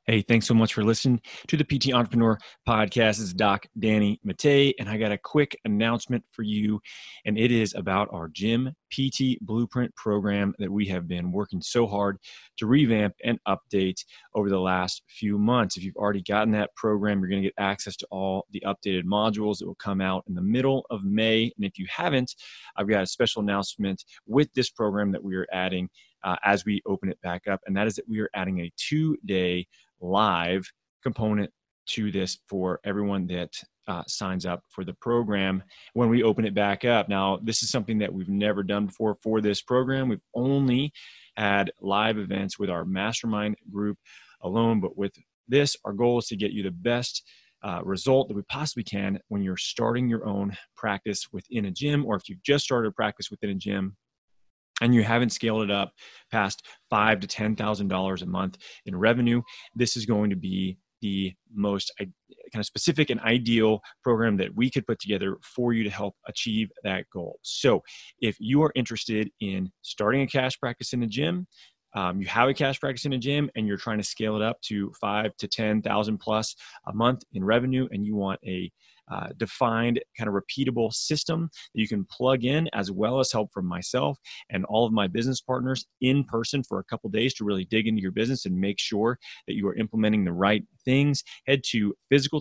Hey, thanks so much for listening to the PT Entrepreneur Podcast. This is Doc Danny Mattei, and I got a quick announcement for you, and it is about our Gym PT Blueprint program that we have been working so hard to revamp and update over the last few months. If you've already gotten that program, you're going to get access to all the updated modules that will come out in the middle of May. And if you haven't, I've got a special announcement with this program that we are adding as we open it back up, and that is that we are adding a 2-day live component to this for everyone that signs up for the program when we open it back up. Now, this is something that we've never done before for this program. We've only had live events with our mastermind group alone, but with this, our goal is to get you the best result that we possibly can when you're starting your own practice within a gym, or if you've just started a practice within a gym and you haven't scaled it up past $5,000 to $10,000 a month in revenue. This is going to be the most kind of specific and ideal program that we could put together for you to help achieve that goal. So if you are interested in starting a cash practice in the gym, you have a cash practice in a gym and you're trying to scale it up to 5,000 to 10,000 plus a month in revenue, and you want a defined kind of repeatable system that you can plug in, as well as help from myself and all of my business partners in person for a couple days to really dig into your business and make sure that you are implementing the right things, head to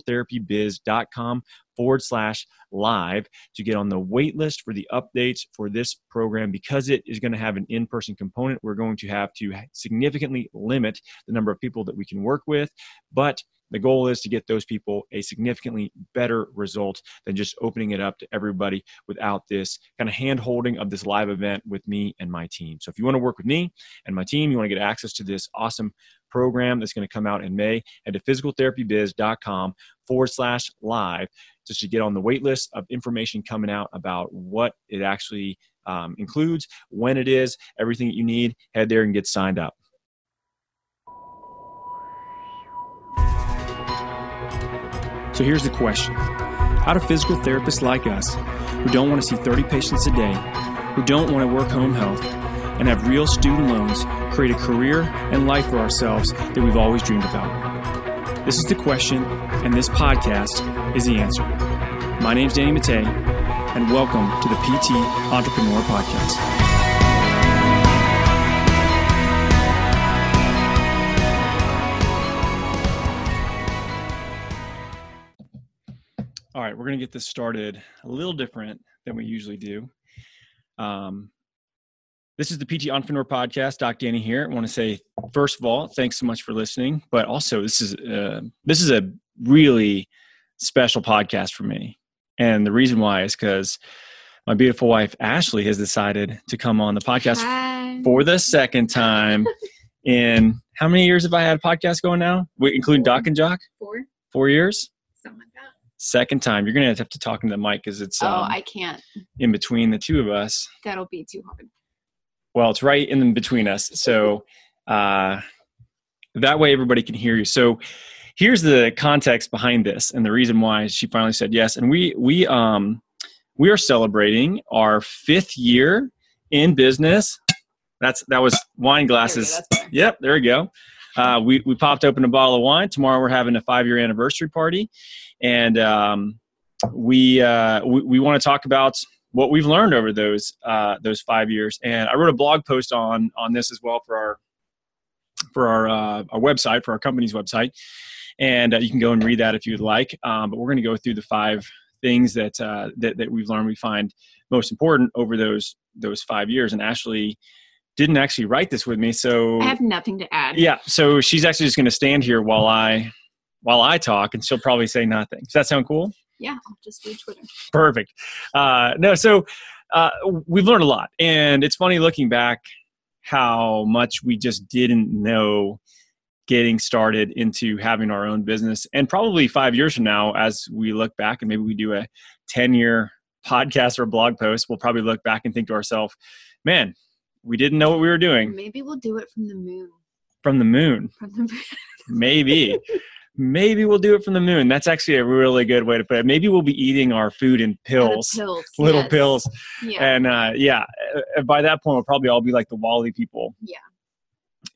physicaltherapybiz.com/live to get on the wait list for the updates for this program. Because it is going to have an in-person component, we're going to have to significantly limit the number of people that we can work with, but the goal is to get those people a significantly better result than just opening it up to everybody without this kind of hand-holding of this live event with me and my team. So if you want to work with me and my team, you want to get access to this awesome program that's going to come out in May, head to physicaltherapybiz.com/live just to get on the wait list of information coming out about what it actually includes, when it is, everything that you need. Head there and get signed up. So here's the question. How do physical therapists like us, who don't want to see 30 patients a day, who don't want to work home health, and have real student loans, create a career and life for ourselves that we've always dreamed about? This is the question, and this podcast is the answer. My name's Danny Mattei, and welcome to the PT Entrepreneur Podcast. All right, we're going to get this started a little different than we usually do. This is the PT Entrepreneur Podcast. Doc Danny here. I want to say, first of all, thanks so much for listening. But also, this is a really special podcast for me. And the reason why is because my beautiful wife, Ashley, has decided to come on the podcast for the second time in how many years have I had a podcast going now? Including Doc and Jock? 4 years? Something like that. Second time. You're going to have to talk into the mic because it's I can't. In between the two of us. That'll be too hard. Well, it's right in between us. So that way everybody can hear you. So here's the context behind this and the reason why she finally said yes. And we are celebrating our 5th year in business. That was wine glasses. Yep, there we go. We popped open a bottle of wine. Tomorrow we're having a 5-year anniversary party. And we want to talk about what we've learned over those 5 years. And I wrote a blog post on this as well for our website, for our company's website. And you can go and read that if you'd like. But we're going to go through the 5 things that we've learned we find most important over those 5 years. And Ashley didn't actually write this with me, so I have nothing to add. Yeah, so she's actually just going to stand here while I talk, and she'll probably say nothing. Does that sound cool? Yeah, I'll just read Twitter. Perfect. We've learned a lot, and it's funny looking back how much we just didn't know getting started into having our own business. And probably 5 years from now, as we look back and maybe we do a 10-year podcast or a blog post, we'll probably look back and think to ourselves, man, we didn't know what we were doing. Maybe we'll do it from the moon. From the moon? From the moon. Maybe. Maybe we'll do it from the moon. That's actually a really good way to put it. Maybe we'll be eating our food in pills. Little yes. pills. Yeah. And by that point, we'll probably all be like the WALL-E people. Yeah.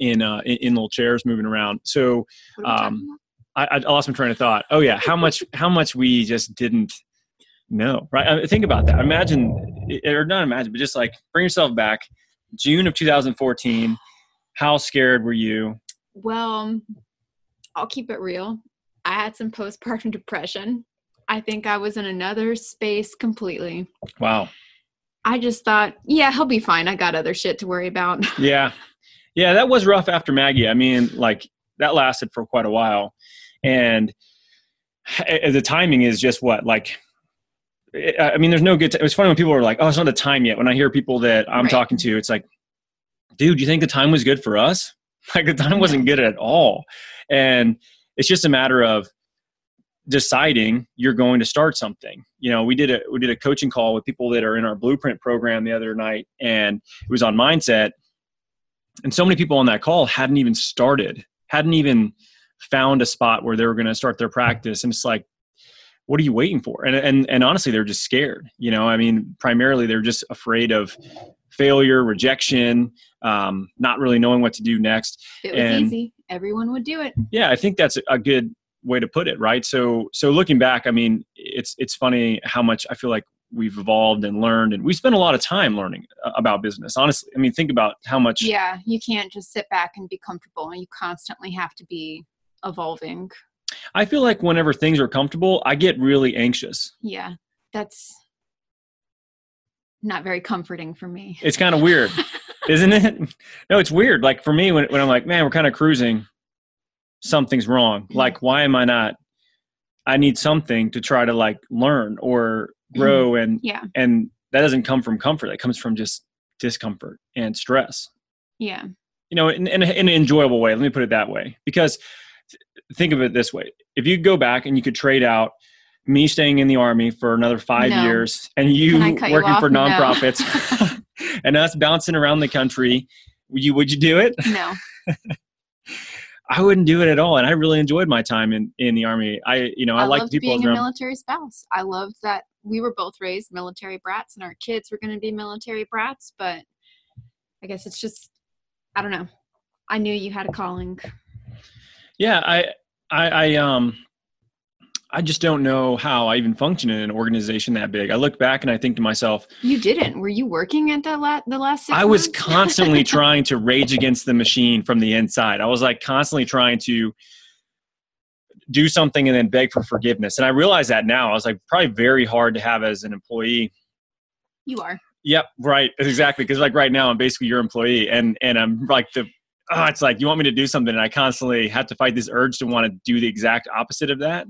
in little chairs moving around. So What are we talking about? I lost my train of thought. Oh yeah, how much we just didn't know, right? Think about that. Or not imagine, but just like bring yourself back. June of 2014. How scared were you? Well, I'll keep it real. I had some postpartum depression. I think I was in another space completely. Wow. I just thought, yeah, he'll be fine. I got other shit to worry about. Yeah. Yeah, that was rough after Maggie. I mean, like that lasted for quite a while. And the timing is just what, like, I mean, there's no good. It was funny when people were like, oh, it's not the time yet. When I hear people that I'm talking to, it's like, dude, you think the time was good for us? Like the time wasn't good at all. And it's just a matter of deciding you're going to start something. You know, we did a coaching call with people that are in our Blueprint program the other night, and it was on mindset. And so many people on that call hadn't even found a spot where they were going to start their practice. And it's like, what are you waiting for? And honestly, they're just scared. You know, I mean, primarily they're just afraid of failure, rejection, not really knowing what to do next. If it was easy, everyone would do it. Yeah, I think that's a good way to put it, right? So looking back, I mean, it's funny how much I feel like we've evolved and learned, and we spend a lot of time learning about business. Honestly, I mean, think about how much. Yeah, you can't just sit back and be comfortable. You constantly have to be evolving. I feel like whenever things are comfortable, I get really anxious. Yeah, that's not very comforting for me. It's kind of weird, isn't it? No, it's weird. Like for me, when I'm like, man, we're kind of cruising, something's wrong. Like, why am I not? I need something to try to like learn or grow, and that doesn't come from comfort. That comes from just discomfort and stress. Yeah. You know, in an enjoyable way. Let me put it that way. Because think of it this way. If you go back and you could trade out me staying in the Army for another 5 years and you working for nonprofits and us bouncing around the country, would you do it? No. I wouldn't do it at all. And I really enjoyed my time in the Army. I liked loved people being around. a military spouse. I loved that we were both raised military brats and our kids were going to be military brats. But I guess it's just, I don't know. I knew you had a calling. Yeah. I just don't know how I even function in an organization that big. I look back and I think to myself, you didn't. Were you working at the last 6 months? I was constantly trying to rage against the machine from the inside. I was like constantly trying to do something and then beg for forgiveness. And I realize that now. I was like, probably very hard to have as an employee. You are. Yep. Right. Exactly. Because like right now I'm basically your employee and I'm like it's like, you want me to do something. And I constantly have to fight this urge to want to do the exact opposite of that.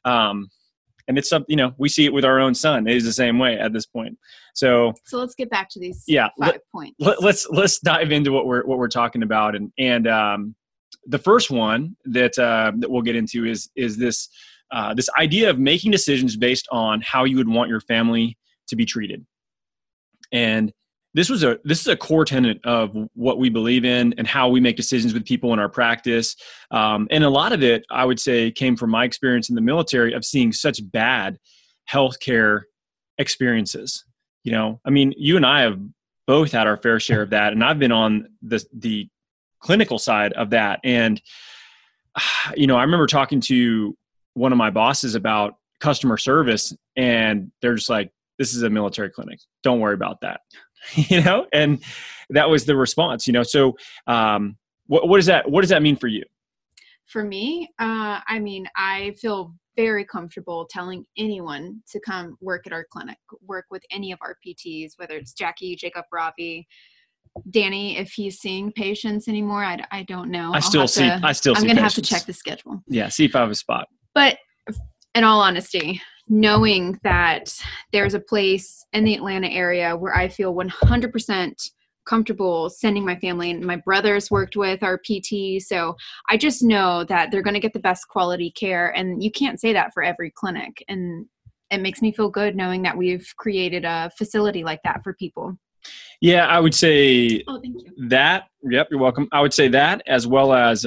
And it's something, we see it with our own son. It is the same way at this point. So let's get back to these 5 points. Let's dive into what we're talking about. And the first one that we'll get into is this idea of making decisions based on how you would want your family to be treated. And this is a core tenet of what we believe in and how we make decisions with people in our practice. And a lot of it, I would say, came from my experience in the military of seeing such bad healthcare experiences. I mean, you and I have both had our fair share of that. And I've been on the clinical side of that. And, I remember talking to one of my bosses about customer service, and they're just like, this is a military clinic. Don't worry about that. And that was the response, So what does that mean for you? For me, I mean, I feel very comfortable telling anyone to come work at our clinic, work with any of our PTs, whether it's Jackie, Jacob, Ravi, Danny, if he's seeing patients anymore. I don't know. I'm going to have to check the schedule. Yeah. See if I have a spot. But in all honesty, knowing that there's a place in the Atlanta area where I feel 100% comfortable sending my family, and my brothers worked with our PT. So I just know that they're going to get the best quality care, and you can't say that for every clinic. And it makes me feel good knowing that we've created a facility like that for people. Yeah, I would say thank you. That. Yep, you're welcome. I would say that, as well as,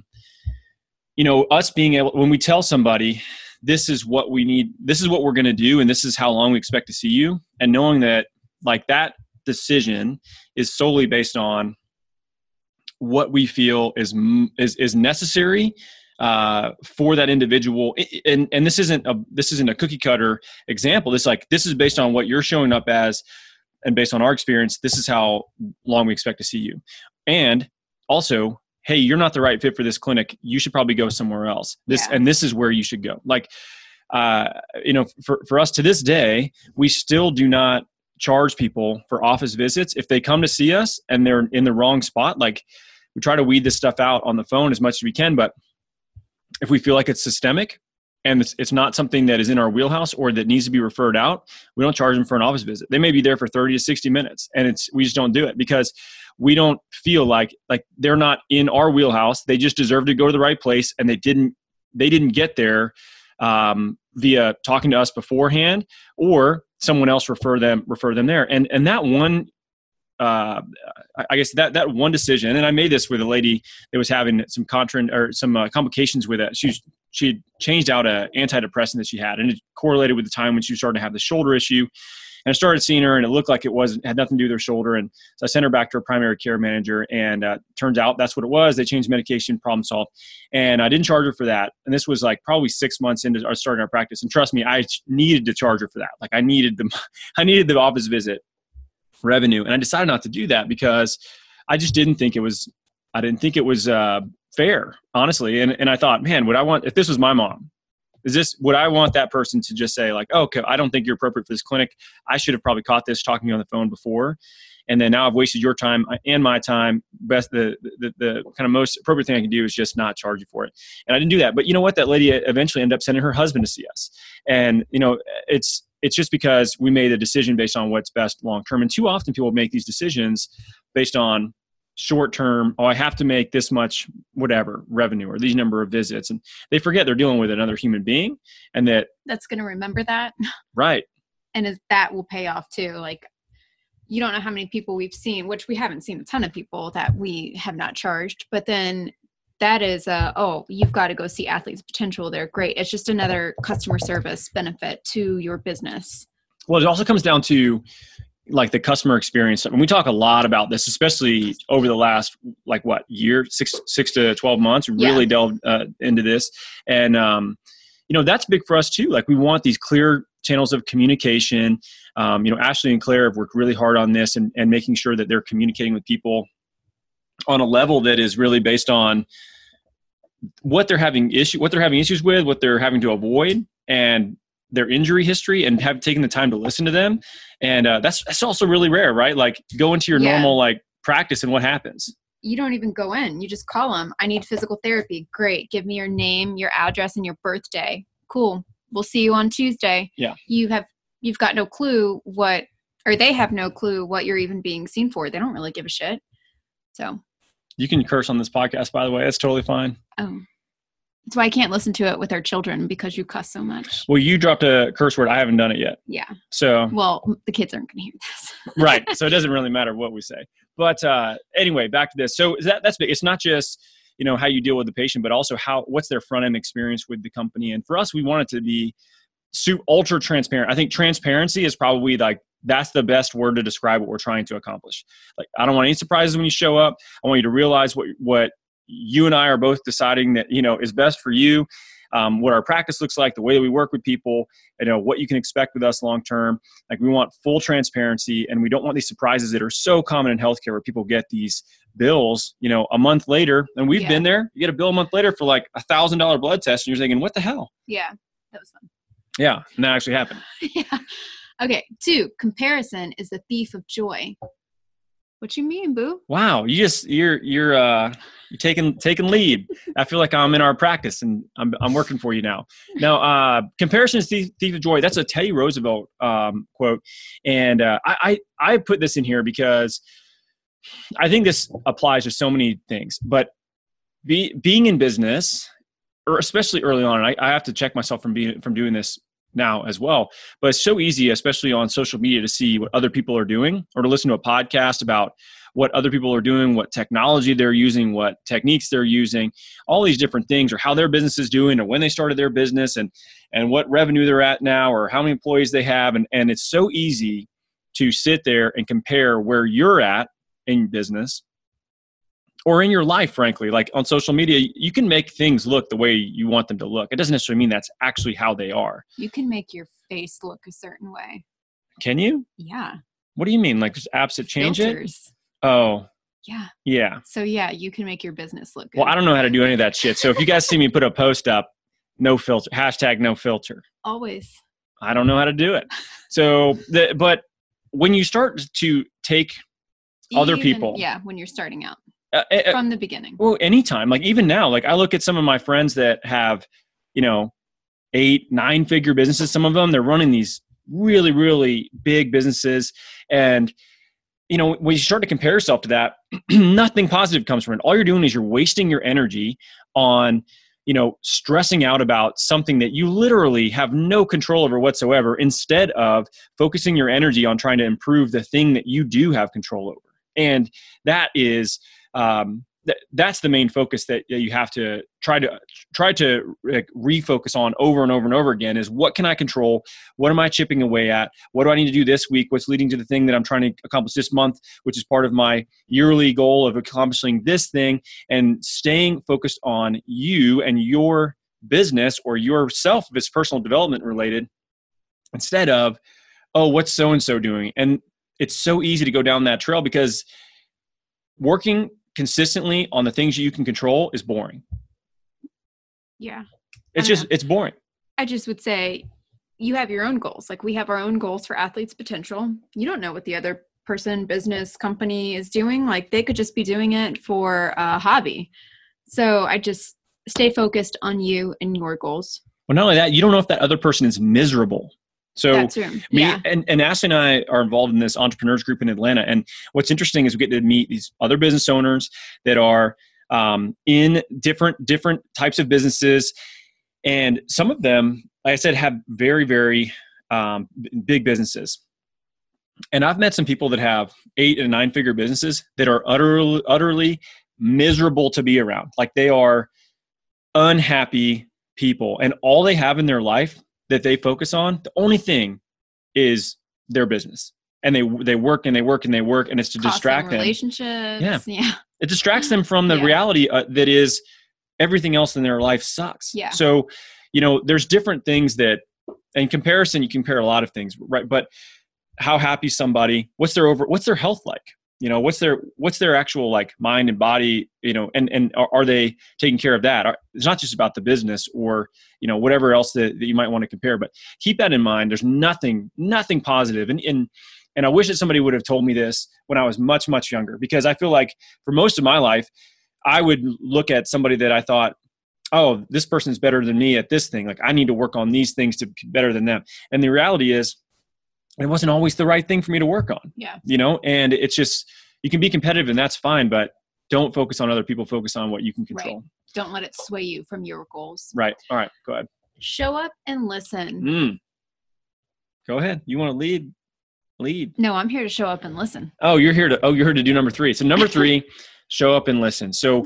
us being able, when we tell somebody, this is what we need, this is what we're going to do, and this is how long we expect to see you. And knowing that, like, that decision is solely based on what we feel is necessary for that individual. And this isn't a cookie cutter example. This is based on what you're showing up as, and based on our experience, this is how long we expect to see you. And also, hey, you're not the right fit for this clinic. You should probably go somewhere else. And this is where you should go. For us to this day, we still do not charge people for office visits. If they come to see us and they're in the wrong spot, we try to weed this stuff out on the phone as much as we can. But if we feel like it's systemic and it's not something that is in our wheelhouse or that needs to be referred out, we don't charge them for an office visit. They may be there for 30 to 60 minutes, and we just don't do it because we don't feel like they're not in our wheelhouse. They just deserve to go to the right place, and they didn't get there via talking to us beforehand, or someone else refer them there. And that one, I guess that one decision, and I made this with a lady that was having some complications with it. She had changed out an antidepressant that she had, and it correlated with the time when she was starting to have the shoulder issue. And I started seeing her, and it looked like it had nothing to do with her shoulder. And so I sent her back to her primary care manager, and turns out that's what it was. They changed medication, problem solved. And I didn't charge her for that. And this was probably 6 months into starting our practice. And trust me, I needed to charge her for that. I needed the office visit revenue. And I decided not to do that because I just didn't think it was fair, honestly. And I thought, man, if this was my mom, would I want that person to just say okay, I don't think you're appropriate for this clinic. I should have probably caught this talking to you on the phone before. And then now I've wasted your time and my time. The kind of most appropriate thing I can do is just not charge you for it. And I didn't do that. But you know what? That lady eventually ended up sending her husband to see us. And it's just because we made a decision based on what's best long-term. And too often people make these decisions based on short-term, I have to make this much whatever revenue or these number of visits. And they forget they're dealing with another human being, and that's going to remember that. Right. And that will pay off too. You don't know how many people we've seen, which we haven't seen a ton of people that we have not charged, but then that is you've got to go see Athletes Potential. They're great. It's just another customer service benefit to your business. Well, it also comes down to the customer experience. And we talk a lot about this, especially over the last year, 6 to 12 months, really delved into this. And, that's big for us too. We want these clear channels of communication. Ashley and Claire have worked really hard on this and making sure that they're communicating with people on a level that is really based on what they're having issues with, what they're having to avoid, and their injury history, and have taken the time to listen to them. And that's also really rare, right? Go into your normal practice, and what happens? You don't even go in. You just call them. I need physical therapy. Great. Give me your name, your address, and your birthday. Cool. We'll see you on Tuesday. Yeah. You've got no clue they have no clue what you're even being seen for. They don't really give a shit. So. You can curse on this podcast, by the way. That's totally fine. Oh. That's why I can't listen to it with our children, because you cuss so much. Well, you dropped a curse word. I haven't done it yet. Yeah. So. Well, the kids aren't going to hear this. Right. So it doesn't really matter what we say. But anyway, back to this. So that's big. It's not just, how you deal with the patient, but also what's their front end experience with the company. And for us, we want it to be ultra transparent. I think transparency is probably that's the best word to describe what we're trying to accomplish. I don't want any surprises when you show up. I want you to realize what you and I are both deciding that, is best for you, what our practice looks like, the way that we work with people, what you can expect with us long-term. We want full transparency, and we don't want these surprises that are so common in healthcare where people get these bills, a month later, and we've been there. You get a bill a month later for $1,000 blood test, and you're thinking, what the hell? Yeah, that was fun. Yeah, and that actually happened. Yeah. Okay, 2, comparison is the thief of joy. What you mean, boo? Wow, you're taking lead. I feel like I'm in our practice, and I'm working for you now. Now, comparison is the thief of joy. That's a Teddy Roosevelt quote, and I put this in here because I think this applies to so many things. But being in business, or especially early on, and I have to check myself from doing this now as well. But it's so easy, especially on social media, to see what other people are doing, or to listen to a podcast about what other people are doing, what technology they're using, what techniques they're using, all these different things, or how their business is doing, or when they started their business, and what revenue they're at now, or how many employees they have. And it's so easy to sit there and compare where you're at in business or in your life, frankly, like on social media, you can make things look the way you want them to look. It doesn't necessarily mean that's actually how they are. You can make your face look a certain way. Can you? Yeah. What do you mean? Like, there's apps that change Filters. it? Oh. Yeah. Yeah. So yeah, you can make your business look good. Well, I don't know how to do any of that shit. So if you guys see me put a post up, no filter, hashtag no filter. Always. I don't know how to do it. So, but when you start to take other people. Yeah, when you're starting out. From the beginning. Well, anytime. Like even now, like I look at some of my friends that have, 8, 9-figure businesses. Some of them, they're running these really, really big businesses. And, when you start to compare yourself to that, nothing positive comes from it. All you're doing is you're wasting your energy on, stressing out about something that you literally have no control over whatsoever, instead of focusing your energy on trying to improve the thing that you do have control over. And that is, that's the main focus that you have to try to refocus on over and over and over again, is what can I control? What am I chipping away at? What do I need to do this week? What's leading to the thing that I'm trying to accomplish this month, which is part of my yearly goal of accomplishing this thing, and staying focused on you and your business or yourself if it's personal development related, instead of, oh, what's so-and-so doing? And it's so easy to go down that trail, because working consistently on the things you can control is boring. Yeah. It's boring. I just would say you have your own goals. Like we have our own goals for Athletes Potential. You don't know what the other person, business, company is doing. Like they could just be doing it for a hobby. So I just stay focused on you and your goals. Well, not only that, you don't know if that other person is miserable. So me and Ashley and I are involved in this entrepreneurs group in Atlanta. And what's interesting is we get to meet these other business owners that are in different types of businesses. And some of them, like I said, have very, very big businesses. And I've met some people that have 8 and 9-figure businesses that are utterly miserable to be around. Like they are unhappy people. And all they have in their life that they focus on, the only thing is their business. And they work and they work and they work, and it's to distract them. Relationships. Yeah. It distracts them from the reality that is everything else in their life sucks. Yeah. So, there's different things that, in comparison, you compare a lot of things, right? But how happy somebody, what's their health like? What's their actual like mind and body, and are they taking care of that? It's not just about the business or, whatever else that you might want to compare, but keep that in mind. There's nothing positive. And I wish that somebody would have told me this when I was much, much younger, because I feel like for most of my life, I would look at somebody that I thought, oh, this person's better than me at this thing. Like I need to work on these things to be better than them. And the reality is, it wasn't always the right thing for me to work on. Yeah. And it's just, you can be competitive and that's fine, but don't focus on other people, focus on what you can control. Right. Don't let it sway you from your goals. Right. All right. Go ahead. Show up and listen. Go ahead. You want to lead? No, I'm here to show up and listen. Oh, you're here to do number 3. So number 3, show up and listen. So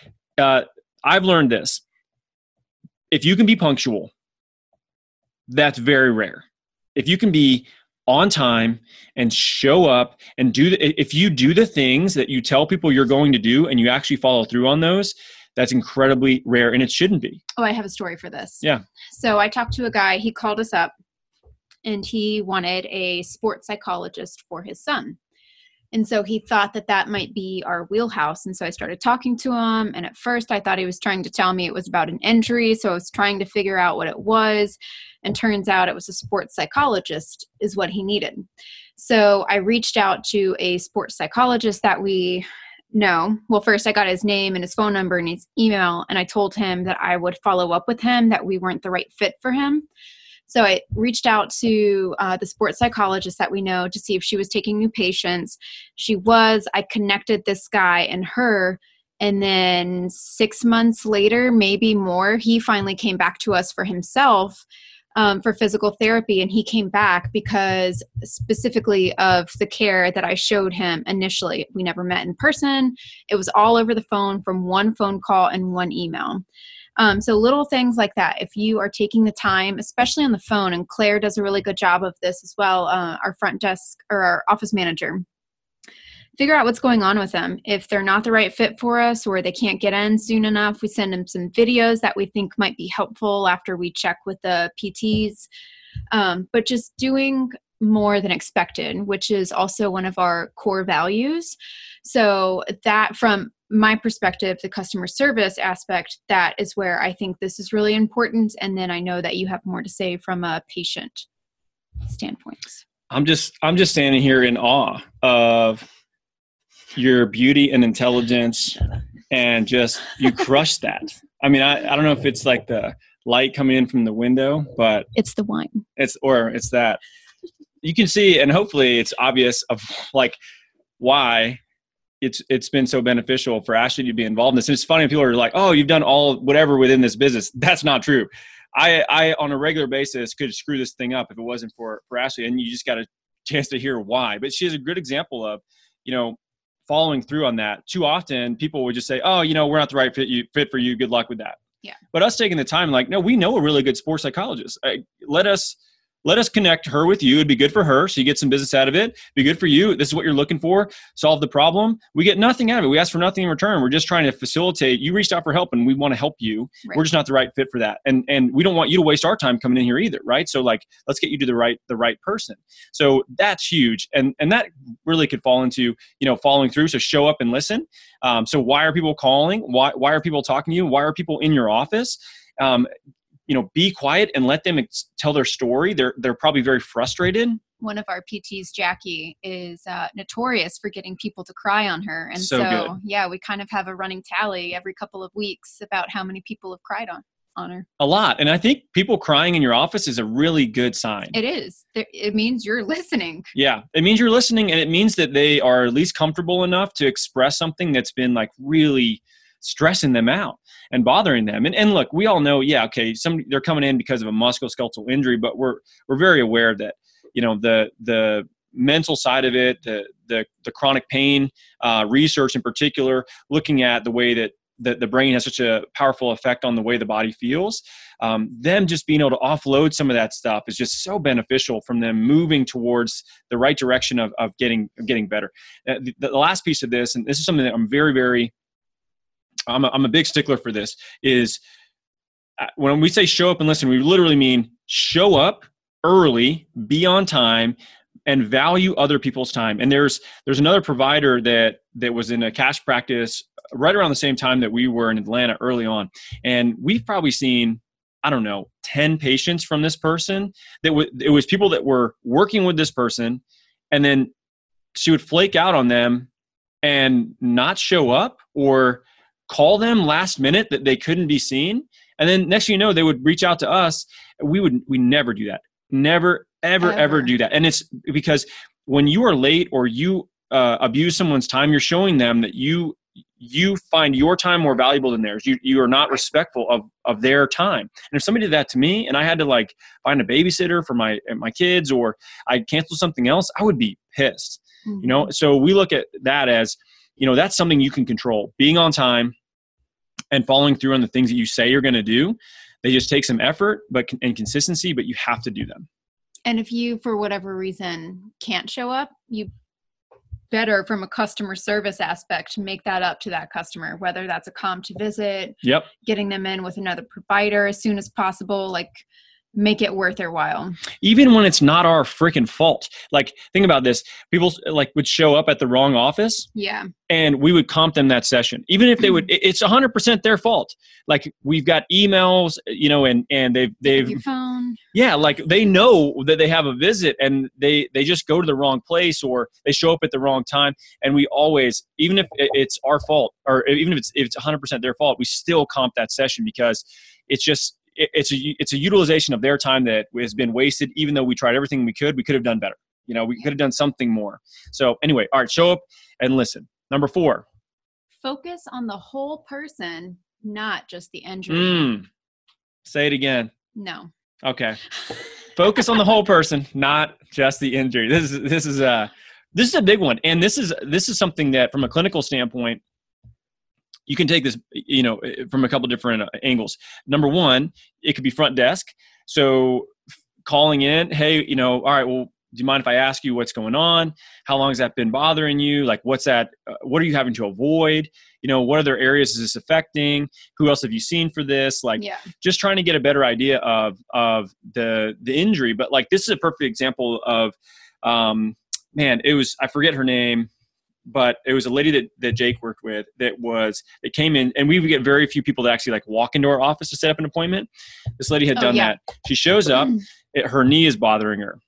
I've learned this. If you can be punctual, that's very rare. If you can be on time and show up and if you do the things that you tell people you're going to do and you actually follow through on those, that's incredibly rare, and it shouldn't be. Oh, I have a story for this. Yeah. So I talked to a guy, he called us up and he wanted a sports psychologist for his son. And so he thought that might be our wheelhouse. And so I started talking to him. And at first I thought he was trying to tell me it was about an injury. So I was trying to figure out what it was. And turns out it was a sports psychologist is what he needed. So I reached out to a sports psychologist that we know. Well, first I got his name and his phone number and his email. And I told him that I would follow up with him, that we weren't the right fit for him. So I reached out to the sports psychologist that we know to see if she was taking new patients. She was. I connected this guy and her. And then 6 months later, maybe more, he finally came back to us for himself for physical therapy. And he came back because specifically of the care that I showed him initially. We never met in person. It was all over the phone from one phone call and one email. So little things like that, if you are taking the time, especially on the phone, and Claire does a really good job of this as well, our front desk or our office manager, figure out what's going on with them. If they're not the right fit for us or they can't get in soon enough, we send them some videos that we think might be helpful after we check with the PTs. But just doing more than expected, which is also one of our core values. So that, from my perspective, the customer service aspect, that is where I think this is really important. And then I know that you have more to say from a patient standpoint. I'm just standing here in awe of your beauty and intelligence, and just, you crushed that. I mean, I don't know if it's like the light coming in from the window, but it's the wine. It's that. You can see, and hopefully it's obvious of like why it's been so beneficial for Ashley to be involved in this. And it's funny when people are like, oh, you've done all whatever within this business. That's not true. I on a regular basis could screw this thing up if it wasn't for Ashley, and you just got a chance to hear why. But she is a good example of, following through on that. Too often people would just say, oh, we're not the right fit for you. Good luck with that. Yeah. But us taking the time, like, no, we know a really good sports psychologist. Let us connect her with you. It'd be good for her, so you get some business out of it. Be good for you. This is what you're looking for. Solve the problem. We get nothing out of it. We ask for nothing in return. We're just trying to facilitate. You reached out for help, and we want to help you. Right. We're just not the right fit for that, and we don't want you to waste our time coming in here either, right? So like, let's get you to the right person. So that's huge, and that really could fall into following through. So show up and listen. So why are people calling? Why are people talking to you? Why are people in your office? Be quiet and let them tell their story. They're probably very frustrated. One of our PTs, Jackie, is notorious for getting people to cry on her. And so yeah, we kind of have a running tally every couple of weeks about how many people have cried on her. A lot. And I think people crying in your office is a really good sign. It is. It means you're listening. Yeah. It means you're listening, and it means that they are at least comfortable enough to express something that's been like really stressing them out and bothering them. And look, we all know, they're coming in because of a musculoskeletal injury, but we're very aware that, the mental side of it, the chronic pain research in particular, looking at the way that the brain has such a powerful effect on the way the body feels, them just being able to offload some of that stuff is just so beneficial from them moving towards the right direction of getting better. The last piece of this, and this is something that I'm very, very I'm a big stickler for this, is when we say show up and listen, we literally mean show up early, be on time, and value other people's time. And there's another provider that was in a cash practice right around the same time that we were in Atlanta early on. And we've probably seen, 10 patients from this person. It was people that were working with this person, and then she would flake out on them and not show up, or call them last minute that they couldn't be seen. And then next thing you know, they would reach out to us. We never do that. Never, ever do that. And it's because when you are late or you abuse someone's time, you're showing them that you find your time more valuable than theirs. You are not respectful of their time. And if somebody did that to me and I had to like find a babysitter for my kids, or I cancel something else, I would be pissed. Mm-hmm. So we look at that as, that's something you can control. Being on time and following through on the things that you say you're going to do. They just take some effort and consistency, but you have to do them. And if you, for whatever reason, can't show up, you better, from a customer service aspect, make that up to that customer, whether that's a come to visit, getting them in with another provider as soon as possible, like make it worth their while. Even when it's not our freaking fault. Like, think about this. People like would show up at the wrong office. Yeah. And we would comp them that session. Even if they would, it's 100% their fault. Like, we've got emails, and they've your phone. Yeah. Like, they know that they have a visit and they just go to the wrong place, or they show up at the wrong time. And we always, even if it's our fault, or even if it's 100% their fault, we still comp that session, because it's just, it's a utilization of their time that has been wasted. Even though we tried everything we could have done better. We could have done something more. So anyway, all right, show up and listen. Number 4, focus on the whole person, not just the injury. Say it again. No. Okay. Focus on the whole person, not just the injury. This is a big one. And this is something that, from a clinical standpoint, you can take this, from a couple different angles. Number 1, it could be front desk. So calling in, hey, all right, well, you mind if I ask you what's going on? How long has that been bothering you? Like, what's that? What are you having to avoid? What other areas is this affecting? Who else have you seen for this? Like, just trying to get a better idea of the injury. But like, this is a perfect example of, I forget her name, but it was a lady that Jake worked with that came in, and we would get very few people to actually like walk into our office to set up an appointment. This lady had done that. She shows up, her knee is bothering her.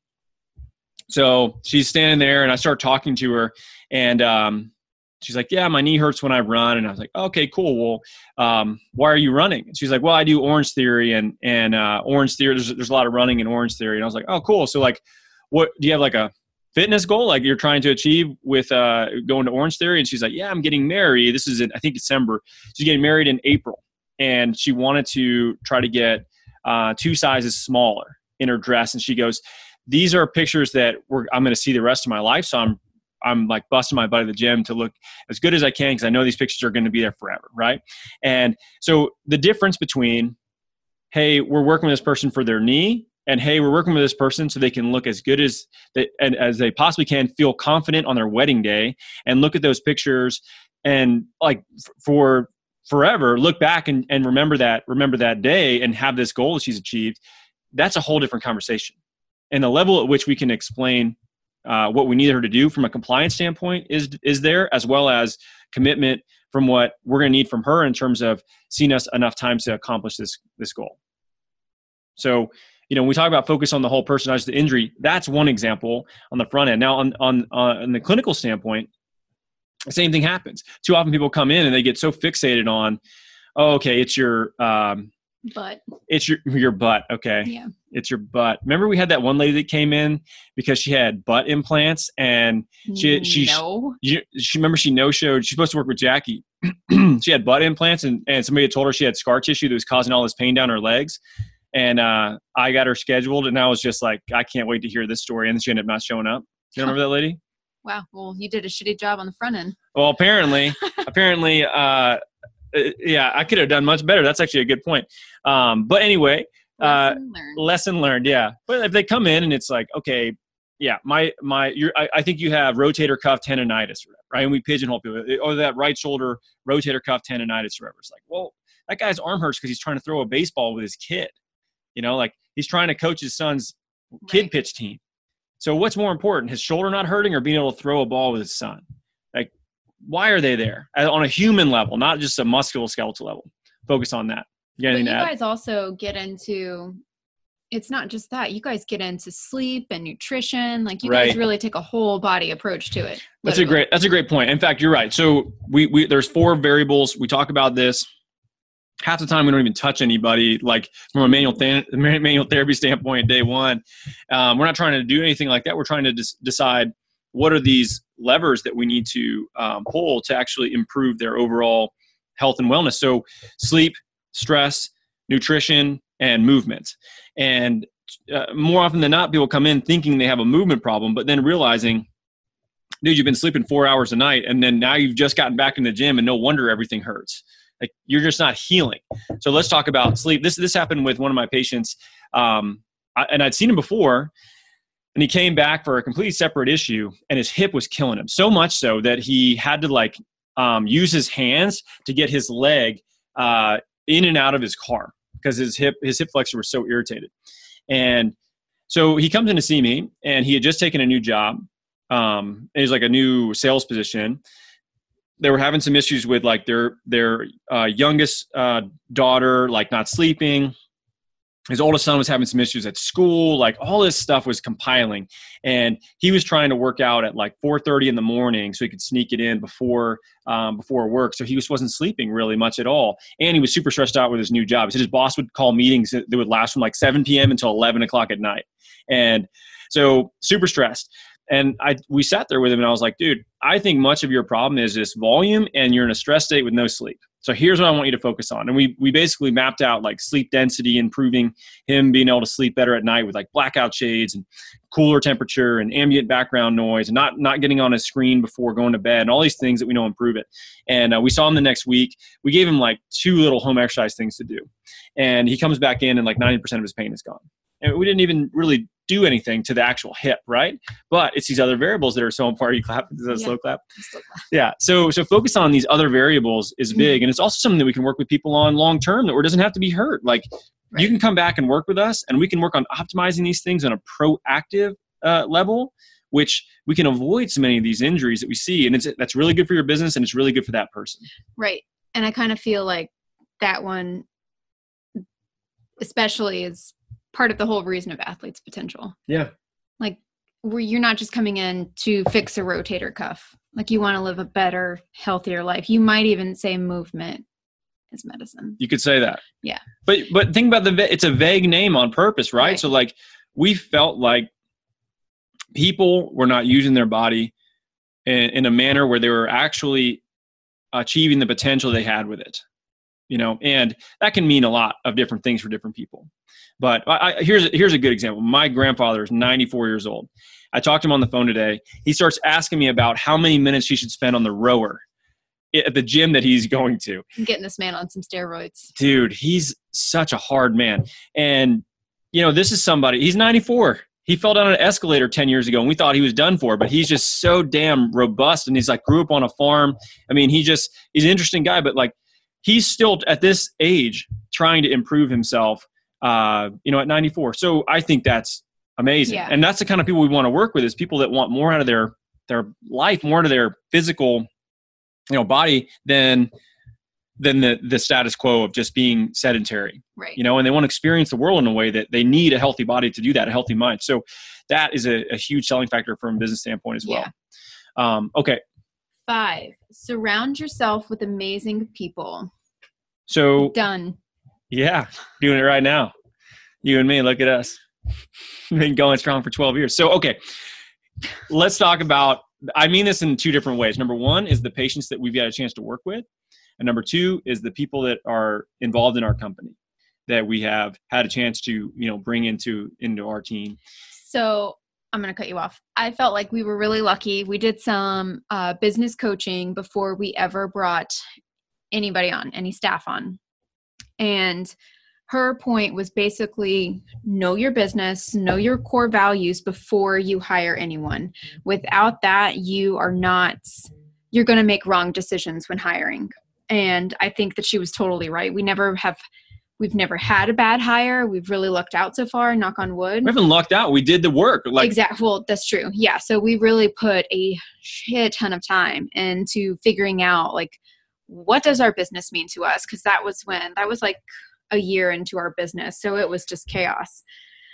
So she's standing there and I start talking to her, and she's like, yeah, my knee hurts when I run. And I was like, okay, cool. Well, why are you running? And she's like, well, I do Orange Theory and Orange Theory. There's a lot of running in Orange Theory. And I was like, oh, cool. So like, what do you have, like a fitness goal like you're trying to achieve with going to Orange Theory? And she's like, yeah, I'm getting married. This is in, I think, December. She's getting married in April. And she wanted to try to get 2 sizes smaller in her dress. And she goes, these are pictures that I'm going to see the rest of my life. So I'm like busting my butt at the gym to look as good as I can, because I know these pictures are going to be there forever, right? And so the difference between, hey, we're working with this person for their knee, and hey, we're working with this person so they can look as good as they possibly can, feel confident on their wedding day, and look at those pictures and like for forever, look back and remember that day and have this goal that she's achieved. That's a whole different conversation. And the level at which we can explain what we need her to do from a compliance standpoint is there, as well as commitment from what we're going to need from her in terms of seeing us enough times to accomplish this goal. So, when we talk about focus on the whole person, not just the injury, that's one example on the front end. Now, on the clinical standpoint, the same thing happens. Too often people come in and they get so fixated on, oh, okay, it's your butt. It's your butt. Okay. Yeah. It's your butt. Remember we had that one lady that came in because she had butt implants, and she remember she no-showed. She's supposed to work with Jackie. She had butt implants, and somebody had told her she had scar tissue that was causing all this pain down her legs. And I got her scheduled, and I was just like, I can't wait to hear this story. And then she ended up not showing up. You remember that lady? Wow. Well, you did a shitty job on the front end. Well, apparently, yeah, I could have done much better. That's actually a good point. But anyway, lesson learned. Yeah. But if they come in and it's like, okay, yeah, I think you have rotator cuff tendonitis, right? And we pigeonhole people, or that right shoulder rotator cuff tendonitis, or whatever. It's like, well, that guy's arm hurts because he's trying to throw a baseball with his kid. Like he's trying to coach his son's kid pitch team. So what's more important, his shoulder not hurting or being able to throw a ball with his son? Like, why are they there on a human level, not just a musculoskeletal level? Focus on that. You guys also get into, it's not just that. You guys get into sleep and nutrition. Like you guys really take a whole body approach to it. Literally. That's a great point. In fact, you're right. So we there's 4 variables. We talk about this. Half the time we don't even touch anybody, like from a manual therapy standpoint, day one. We're not trying to do anything like that. We're trying to decide what are these levers that we need to pull to actually improve their overall health and wellness. So sleep, stress, nutrition, and movement. And more often than not, people come in thinking they have a movement problem, but then realizing, dude, you've been sleeping 4 hours a night, and then now you've just gotten back in the gym, and no wonder everything hurts. Like you're just not healing. So let's talk about sleep. This happened with one of my patients, and I'd seen him before, and he came back for a completely separate issue, and his hip was killing him so much so that he had to use his hands to get his leg in and out of his car because his hip flexor was so irritated. And so he comes in to see me, and he had just taken a new job. It was like a new sales position. They were having some issues with like their youngest daughter, like not sleeping. His oldest son was having some issues at school. Like all this stuff was compiling, and he was trying to work out at like 4:30 in the morning so he could sneak it in before work. So he wasn't sleeping really much at all, and he was super stressed out with his new job. He said his boss would call meetings that would last from like 7 p.m. until 11 o'clock at night, and so super stressed. And we sat there with him, and I was like, dude, I think much of your problem is this volume, and you're in a stress state with no sleep. So here's what I want you to focus on. And we basically mapped out like sleep density, improving him being able to sleep better at night with like blackout shades and cooler temperature and ambient background noise, and not getting on a screen before going to bed, and all these things that we know improve it. And we saw him the next week. We gave him like 2 little home exercise things to do. And he comes back in, and like 90% of his pain is gone. And we didn't even really do anything to the actual hip, right? But it's these other variables that are so important. Are you clap? Is that a slow clap? Yeah. So focus on these other variables is big. And it's also something that we can work with people on long-term that doesn't have to be hurt. Like you can come back and work with us, and we can work on optimizing these things on a proactive level, which we can avoid so many of these injuries that we see. And that's really good for your business, and it's really good for that person. Right. And I kind of feel like that one especially is part of the whole reason of Athletes Potential. Yeah. Like where you're not just coming in to fix a rotator cuff. Like you want to live a better, healthier life. You might even say movement is medicine. You could say that. Yeah. But think about it's a vague name on purpose, right? So like we felt like people were not using their body in a manner where they were actually achieving the potential they had with it. And that can mean a lot of different things for different people. But here's a good example. My grandfather is 94 years old. I talked to him on the phone today. He starts asking me about how many minutes he should spend on the rower at the gym that he's going to. I'm getting this man on some steroids. Dude, he's such a hard man. And, this is somebody, he's 94. He fell down an escalator 10 years ago and we thought he was done for, but he's just so damn robust. And he's like grew up on a farm. I mean, he's an interesting guy, but like, he's still at this age trying to improve himself, at 94. So I think that's amazing. Yeah. And that's the kind of people we want to work with, is people that want more out of their life, more out of their physical, body than the status quo of just being sedentary. Right. And they want to experience the world in a way that they need a healthy body to do that, a healthy mind. So that is a huge selling factor from a business standpoint as well. Yeah. Okay. 5, surround yourself with amazing people. So done. Yeah. Doing it right now. You and me, look at us. We've been going strong for 12 years. So, okay. Let's talk about, I mean this in 2 different ways. Number 1 is the patients that we've got a chance to work with. And number 2 is the people that are involved in our company that we have had a chance to, bring into our team. So I'm going to cut you off. I felt like we were really lucky. We did some business coaching before we ever brought anybody on, any staff on. And her point was basically know your business, know your core values before you hire anyone. Without that, you're going to make wrong decisions when hiring. And I think that she was totally right. We've never had a bad hire. We've really lucked out so far, knock on wood. We haven't lucked out. We did the work. Exactly. Well, that's true. Yeah. So we really put a shit ton of time into figuring out what does our business mean to us? Because that was like a year into our business. So it was just chaos.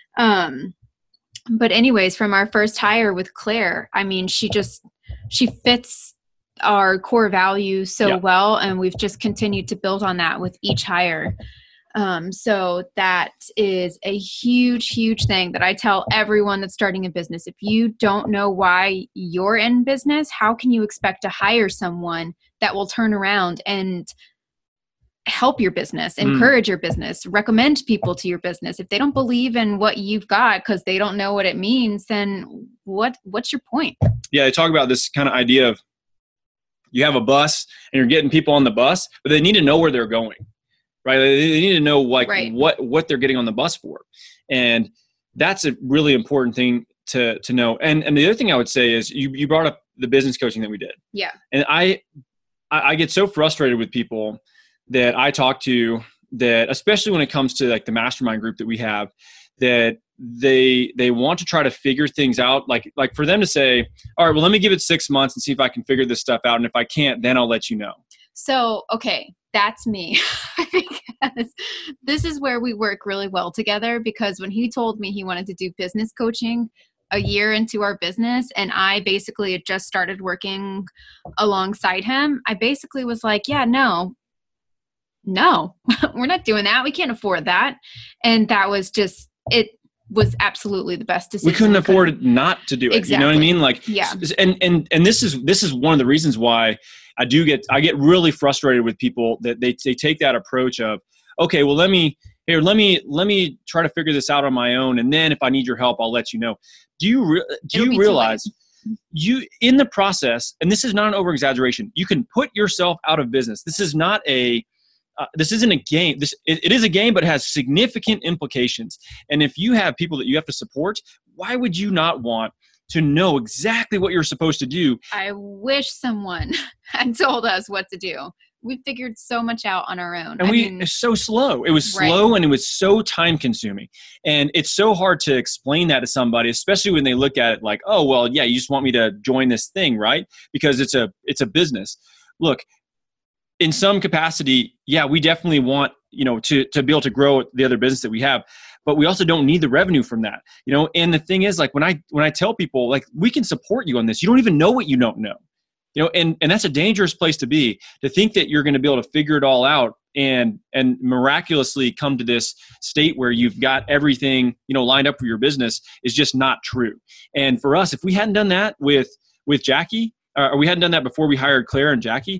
But anyways, from our first hire with Claire, I mean, she fits our core values so well. And we've just continued to build on that with each hire. So that is a huge, huge thing that I tell everyone that's starting a business. If you don't know why you're in business, how can you expect to hire someone that will turn around and help your business, encourage your business, recommend people to your business? If they don't believe in what you've got because they don't know what it means, then what's your point? Yeah, they talk about this kind of idea of you have a bus and you're getting people on the bus, but they need to know where they're going. Right. They need to know what they're getting on the bus for. And that's a really important thing to know. And the other thing I would say is you brought up the business coaching that we did. Yeah. And I get so frustrated with people that I talk to, that especially when it comes to the mastermind group that we have, that they want to try to figure things out. Like for them to say, all right, well, let me give it 6 months and see if I can figure this stuff out. And if I can't, then I'll let you know. So, okay. That's me. Because this is where we work really well together, because when he told me he wanted to do business coaching a year into our business and I basically had just started working alongside him, I basically was like, yeah, no, we're not doing that. We can't afford that. And that was just, it was absolutely the best decision. We couldn't afford not to do it. Exactly. You know what I mean? Yeah. And this is one of the reasons why I get really frustrated with people that they take that approach of, okay, well, let me try to figure this out on my own. And then if I need your help, I'll let you know. Do you realize in the process, and this is not an over exaggeration, you can put yourself out of business. This is not a this isn't a game. It is a game, but it has significant implications. And if you have people that you have to support, why would you not want to know exactly what you're supposed to do? I wish someone had told us what to do. We figured so much out on our own. And it's so slow. It was slow, and it was so time consuming. And it's so hard to explain that to somebody, especially when they look at it like, oh, well, yeah, you just want me to join this thing, right? Because it's a business. Look, in some capacity, yeah, we definitely want, to be able to grow the other business that we have, but we also don't need the revenue from that, And the thing is, like, when I tell people, like, we can support you on this, you don't even know what you don't know. And that's a dangerous place to be, to think that you're going to be able to figure it all out and miraculously come to this state where you've got everything, lined up for your business is just not true. And for us, if we hadn't done that with Jackie, or we hadn't done that before we hired Claire and Jackie,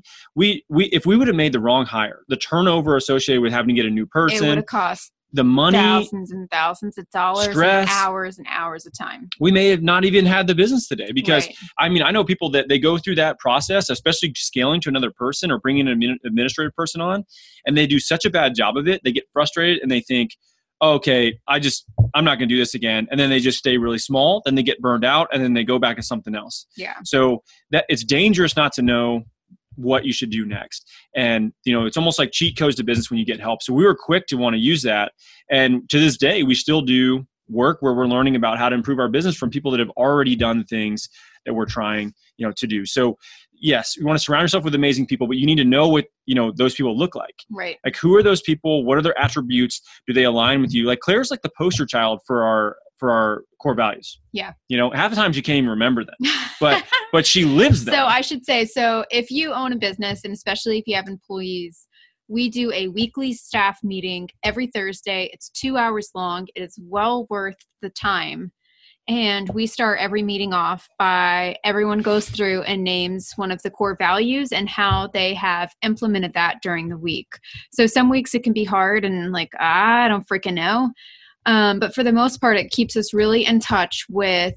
if we would have made the wrong hire, the turnover associated with having to get a new person, it would have cost the money, thousands and thousands of dollars, stress, and hours of time. We may have not even had the business today because, right. I know people that they go through that process, especially scaling to another person or bringing an administrative person on, and they do such a bad job of it. They get frustrated and they think, oh, okay, I'm not going to do this again. And then they just stay really small. Then they get burned out and then they go back to something else. Yeah. So that it's dangerous not to know what you should do next. And, it's almost like cheat codes to business when you get help. So we were quick to want to use that. And to this day, we still do work where we're learning about how to improve our business from people that have already done things that we're trying, to do. So yes, you want to surround yourself with amazing people, but you need to know what, those people look like. Right. Like, who are those people? What are their attributes? Do they align with you? Like, Claire's like the poster child for our core values. Yeah. Half the times you can't even remember them, but she lives them. So I should say, if you own a business, and especially if you have employees, we do a weekly staff meeting every Thursday. It's 2 hours long. It is well worth the time. And we start every meeting off by everyone goes through and names one of the core values and how they have implemented that during the week. So some weeks it can be hard and like, I don't freaking know. But for the most part, it keeps us really in touch with,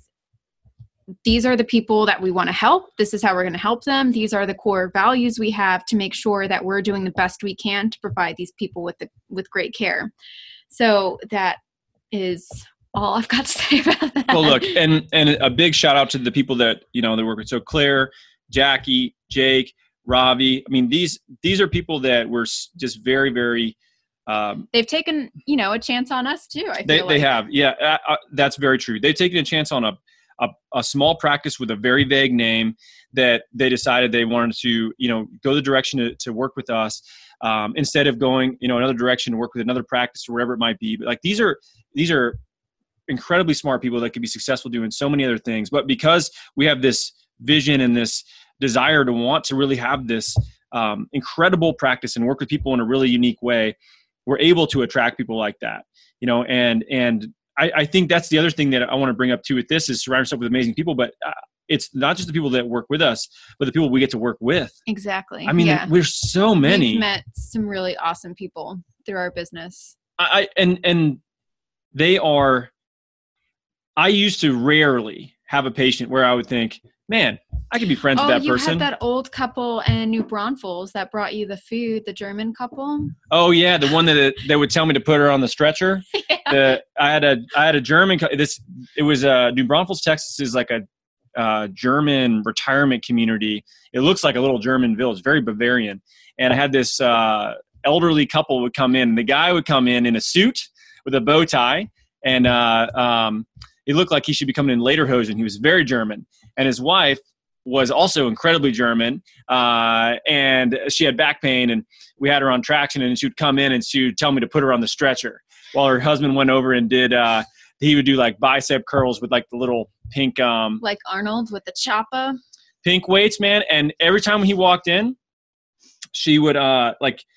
these are the people that we want to help. This is how we're going to help them. These are the core values we have to make sure that we're doing the best we can to provide these people with great care. So that is all I've got to say about that. Well, look, and a big shout out to the people that, that work with. So Claire, Jackie, Jake, Ravi. These are people that were just very, very, they've taken, a chance on us too. They have. Yeah, that's very true. They've taken a chance on a small practice with a very vague name that they decided they wanted to, go the direction to work with us, instead of going, another direction to work with another practice or whatever it might be. But like, these are incredibly smart people that could be successful doing so many other things. But because we have this vision and this desire to want to really have this incredible practice and work with people in a really unique way, we're able to attract people like that, and I think that's the other thing that I want to bring up too with this is surround yourself with amazing people, but it's not just the people that work with us, but the people we get to work with. Exactly. We're so many. We've met some really awesome people through our business. And they are, I used to rarely have a patient where I would think, man, I could be friends with that person. You had that old couple in New Braunfels that brought you the food, the German couple. Oh yeah, the one that would tell me to put her on the stretcher. Yeah. I had a German. It was New Braunfels, Texas is like a German retirement community. It looks like a little German village, very Bavarian. And I had this elderly couple would come in. The guy would come in a suit with a bow tie, and he looked like he should be coming in lederhosen. He was very German. And his wife was also incredibly German, and she had back pain, and we had her on traction, and she would come in and she would tell me to put her on the stretcher while her husband went over and did, he would do like bicep curls with like the little pink, like Arnold with the choppa, pink weights, man. And every time he walked in, she would have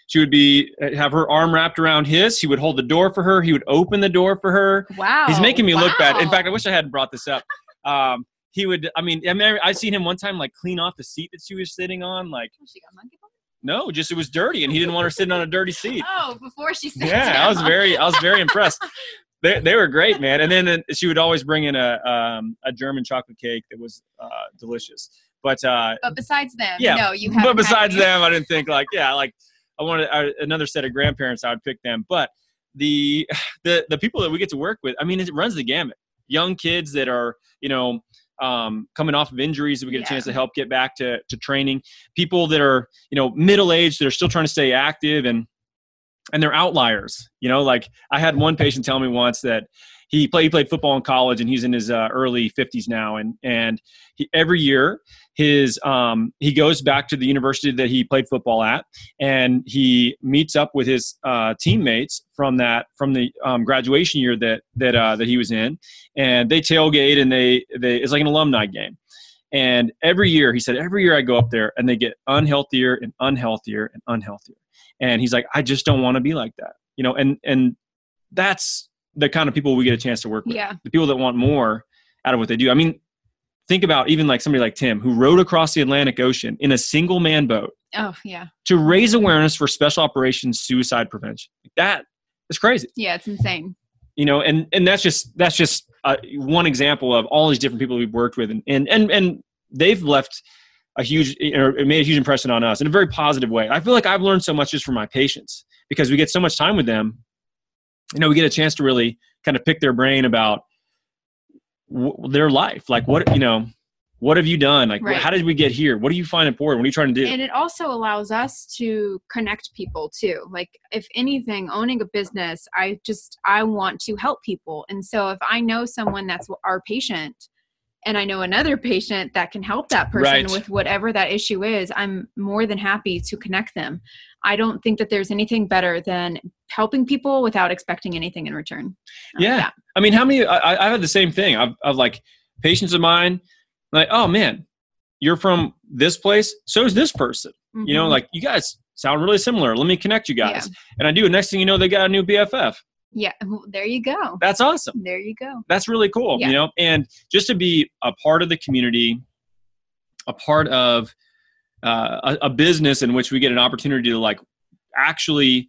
her arm wrapped around his. He would hold the door for her. He would open the door for her. Wow. He's making me look bad. In fact, I wish I hadn't brought this up. He would, I've seen him one time like clean off the seat that she was sitting on. Like, she got monkey bone? No, just it was dirty, and he didn't want her sitting on a dirty seat. Oh, before she sat down. I was very impressed. They were great, man. And then she would always bring in a German chocolate cake that was delicious. But besides them, yeah. No, you haven't. But besides them, I didn't think I another set of grandparents, I would pick them. But the people that we get to work with, I mean, it runs the gamut. Young kids that are, coming off of injuries that we get a chance to help get back to training. People that are, middle-aged that are still trying to stay active and they're outliers. Like I had one patient tell me once that he played football in college and he's in his early 50s now. And every year he goes back to the university that he played football at, and he meets up with his teammates from the graduation year that he was in, and they tailgate and they it's like an alumni game. And every year, he said, I go up there and they get unhealthier and unhealthier and unhealthier. And he's like, I just don't want to be like that, and that's the kind of people we get a chance to work with. Yeah. The people that want more out of what they do. I mean, think about even like somebody like Tim, who rowed across the Atlantic Ocean in a single man boat. Oh, yeah. To raise awareness for special operations suicide prevention. That is crazy. Yeah, it's insane. And that's just one example of all these different people we've worked with, and they've left made a huge impression on us in a very positive way. I feel like I've learned so much just from my patients because we get so much time with them. We get a chance to really kind of pick their brain about their life. Like what have you done? Like, right. How did we get here? What do you find important? What are you trying to do? And it also allows us to connect people too. Like if anything, owning a business, I want to help people. And so if I know someone that's our patient and I know another patient that can help that person right. with whatever that issue is, I'm more than happy to connect them. I don't think that there's anything better than helping people without expecting anything in return. Yeah. I mean, how many, I had the same thing. I've like patients of mine, like, oh man, you're from this place. So is this person, Mm-hmm. Like you guys sound really similar. Let me connect you guys. Yeah. And I do. Next thing you know, they got a new BFF. Yeah. There you go. That's awesome. There you go. That's really cool. Yeah. And just to be a part of the community, a part of a business in which we get an opportunity to like actually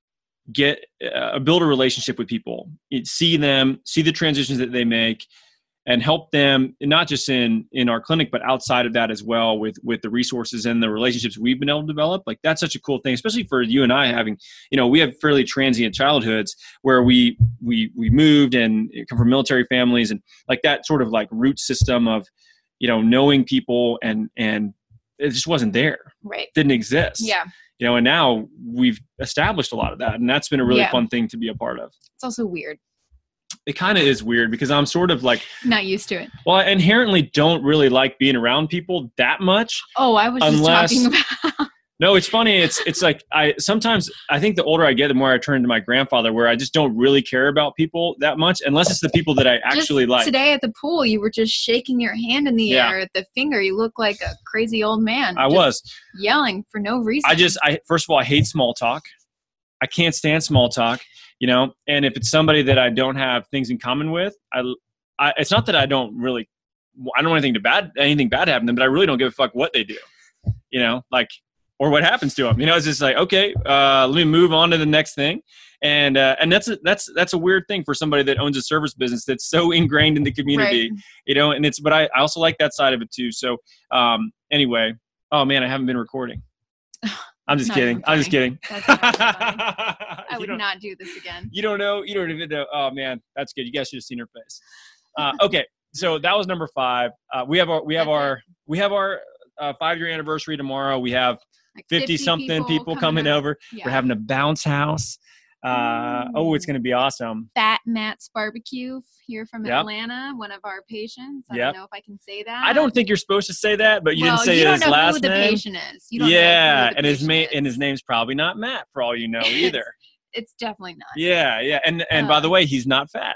build a relationship with people, see them, see the transitions that they make, and help them not just in our clinic, but outside of that as well with the resources and the relationships we've been able to develop. Like that's such a cool thing, especially for you and I having, we have fairly transient childhoods where we moved and come from military families, and like that sort of like root system of, knowing people and it just wasn't there. Right. Didn't exist. Yeah. And now we've established a lot of that, and that's been a really fun thing to be a part of. It's also weird. It kind of is weird because I'm sort of like not used to it. Well, I inherently don't really like being around people that much. Oh, I was just talking about. No, it's funny. It's like I think the older I get, the more I turn to my grandfather, where I just don't really care about people that much unless it's the people that I actually like. Today at the pool, you were just shaking your hand in the air at the finger. You look like a crazy old man. I was yelling for no reason. First of all, I hate small talk. I can't stand small talk, and if it's somebody that I don't have things in common with, it's not that I don't want anything bad to happen to them, but I really don't give a fuck what they do, or what happens to them. It's just like, okay, let me move on to the next thing. And that's a weird thing for somebody that owns a service business that's so ingrained in the community, right. But I also like that side of it too. So, anyway, oh man, I haven't been recording. I'm just kidding. I'm just kidding. I would not do this again. You don't know. You don't even know. Oh man, that's good. You guys should have seen her face. Okay. So that was number 5. We have our 5-year anniversary tomorrow. We have like 50 something people coming over. Yeah. We're having a bounce house. It's going to be awesome. Fat Matt's Barbecue here from Atlanta, one of our patients. I don't know if I can say that. I don't think you're supposed to say that, but you didn't say his last name. You don't know who the patient is. You don't know who and his name's probably not Matt for all you know either. It's definitely not. Yeah. And by the way, he's not fat.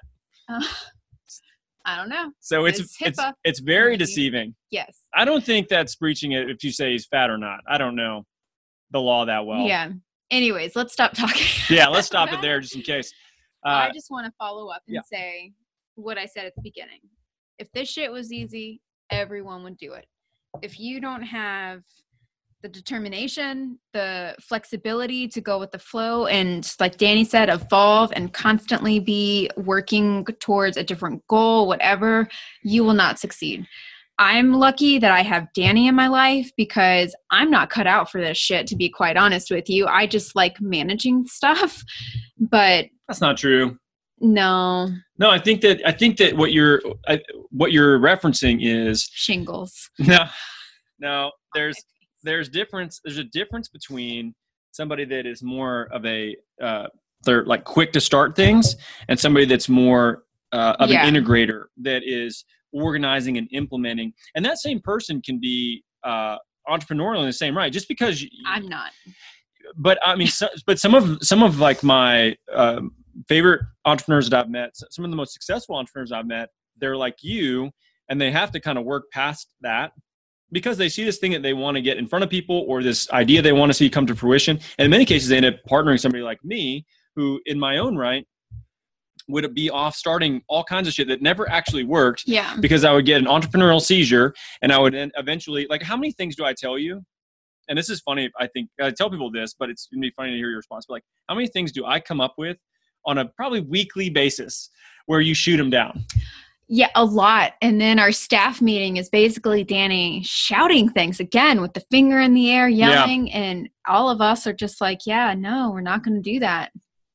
I don't know. So it's very deceiving. Yes. I don't think that's breaching it if you say he's fat or not. I don't know the law that well. Yeah. Anyways, let's stop talking. Yeah, let's stop it there just in case. I just want to follow up and say what I said at the beginning. If this shit was easy, everyone would do it. If you don't have the determination, the flexibility to go with the flow, and like Danny said, evolve and constantly be working towards a different goal, whatever, you will not succeed. I'm lucky that I have Danny in my life because I'm not cut out for this shit, to be quite honest with you. I just like managing stuff, but that's not true. No, I think that what you're referencing is shingles. No, there's a difference between somebody that is more of they're like quick to start things, and somebody that's more of an integrator that is organizing and implementing. And that same person can be entrepreneurial in the same right. Just because I'm not. But I mean, but some of like my favorite entrepreneurs that I've met, some of the most successful entrepreneurs I've met, they're like you, and they have to kind of work past that because they see this thing that they want to get in front of people, or this idea they want to see come to fruition. And in many cases, they end up partnering somebody like me, who in my own right would be off starting all kinds of shit that never actually worked. Yeah. Because I would get an entrepreneurial seizure, and I would eventually, like, how many things do I tell you? And this is funny. I think I tell people this, but it's going to be funny to hear your response. But like, how many things do I come up with on a probably weekly basis where you shoot them down? Yeah, a lot. And then our staff meeting is basically Danny shouting things again with the finger in the air, yelling. Yeah. And all of us are just like, yeah, no, we're not going to do that.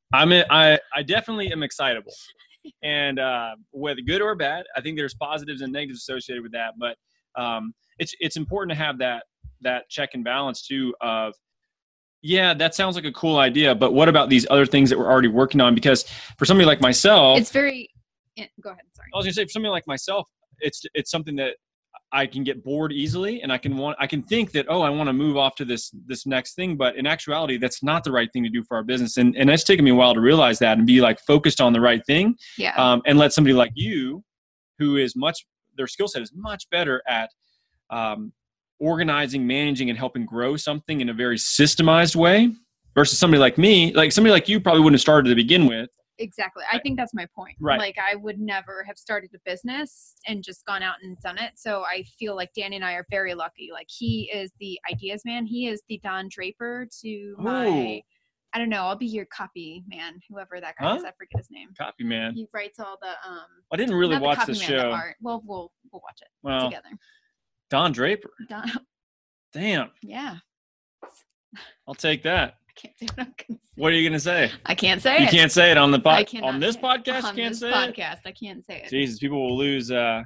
I definitely am excitable. And whether good or bad, I think there's positives and negatives associated with that. But it's important to have that check and balance too of, yeah, that sounds like a cool idea, but what about these other things that we're already working on? Because for somebody like myself, it's very, go ahead. Sorry. I was gonna say, for somebody like myself, it's something that I can get bored easily, and I can think that, oh, I want to move off to this next thing. But in actuality, that's not the right thing to do for our business. And it's taken me a while to realize that and be like focused on the right thing. Yeah. And let somebody like you, who is their skill set is much better at, organizing, managing, and helping grow something in a very systemized way versus somebody like me. Like somebody like you probably wouldn't have started to begin with. Exactly. I think that's my point. Right. Like I would never have started a business and just gone out and done it. So I feel like Danny and I are very lucky. Like he is the ideas man. He is the Don Draper to my, I don't know, I'll be your copy man, whoever that guy is. I forget his name. Copy man. He writes all the, I didn't really watch the show. Art. Well, we'll watch it together. Don Draper. Damn. Yeah. I'll take that. I can't say what I'm going to say. What are you going to say? I can't say it. You can't say it on the podcast. On this podcast, you can't say it? On this podcast, I can't say it. Jesus, people will lose.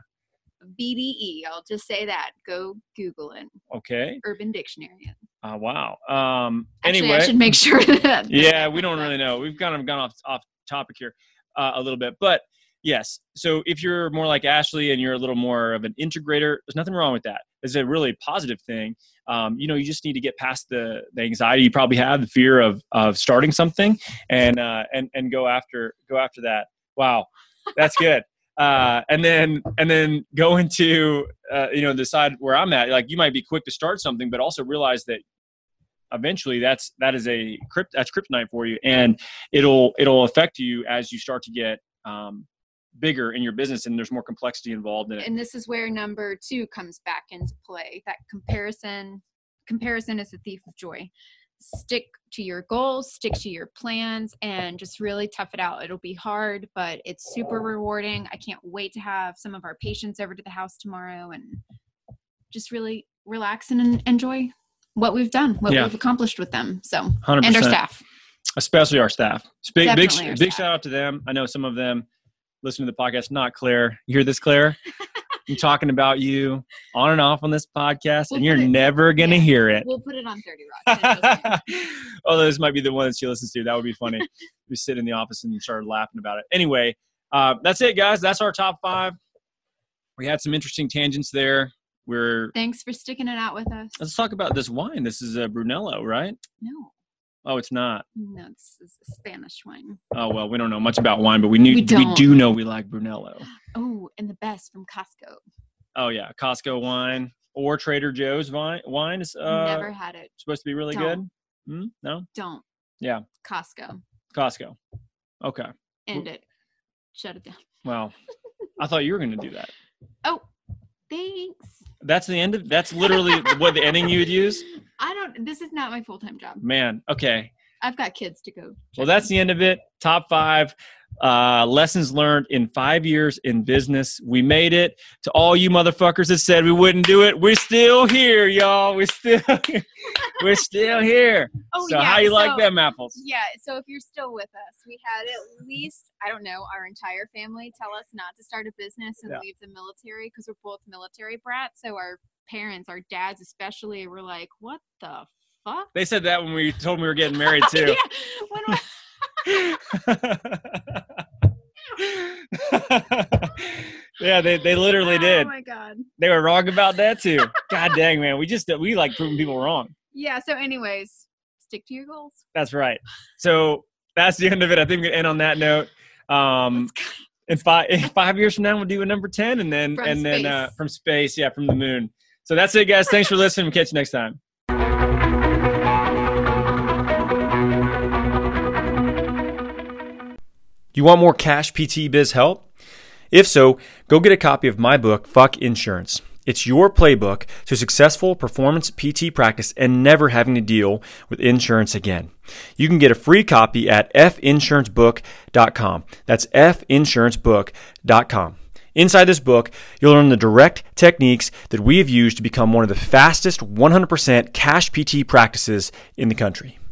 BDE. I'll just say that. Go Google it. Okay. Urban Dictionary. Wow. Actually, anyway. I should make sure that. Yeah, we don't really know. We've kind of gone off topic here a little bit. But yes, so if you're more like Ashley and you're a little more of an integrator, there's nothing wrong with that. It's a really positive thing. You just need to get past the anxiety you probably have, the fear of starting something, and go after that. Wow, that's good. And then go into the side where I'm at. Like you might be quick to start something, but also realize that eventually that's kryptonite for you, and it'll affect you as you start to get bigger in your business, and there's more complexity involved in it. And this is where number 2 comes back into play. That comparison is the thief of joy. Stick to your goals, stick to your plans, and just really tough it out. It'll be hard, but it's super rewarding. I can't wait to have some of our patients over to the house tomorrow and just really relax and enjoy what we've done, what we've accomplished with them. So, 100%. And our staff. Especially our staff. Big staff. shout out to them. I know some of them listen to the podcast. Not Claire. You hear this, Claire? I'm talking about you on and off on this podcast, and you're never going to hear it. We'll put it on 30 Rock. Although this might be the one that she listens to. That would be funny. We sit in the office and started laughing about it. Anyway, that's it, guys. That's our top 5. We had some interesting tangents there. Thanks for sticking it out with us. Let's talk about this wine. This is a Brunello, right? No. Oh, it's not. No, it's a Spanish wine. Oh, well, we don't know much about wine, but we do know we like Brunello. Oh, and the best from Costco. Oh, yeah. Costco wine or Trader Joe's wine is never had it. Supposed to be really good? No? Don't. Yeah. Costco. Okay. End it. Shut it down. Well, I thought you were going to do that. Oh, thanks. That's literally what the ending you would use? This is not my full-time job. Man, okay. I've got kids to go. Well, that's the end of it. Top 5. Lessons learned in 5 years in business. We made it. To all you motherfuckers that said we wouldn't do it, we're still here, y'all. We're still here. Oh, so yeah. how you like them apples? Yeah. So if you're still with us, we had at least, I don't know, our entire family tell us not to start a business and leave the military because we're both military brats. So our parents, our dads especially, were like, what the fuck? They said that when we told them we were getting married too. Yeah, they literally did. Oh my God. They were wrong about that too. God dang, man. We like proving people wrong. Yeah. So anyways, stick to your goals. That's right. So that's the end of it. I think we can end on that note. In 5 years from now, we'll do a number 10 and then from space. Yeah, from the moon. So that's it, guys. Thanks for listening. We'll catch you next time. You want more Cash PT Biz help? If so, go get a copy of my book, Fuck Insurance. It's your playbook to successful performance PT practice and never having to deal with insurance again. You can get a free copy at finsurancebook.com. That's finsurancebook.com. Inside this book, you'll learn the direct techniques that we have used to become one of the fastest 100% cash PT practices in the country.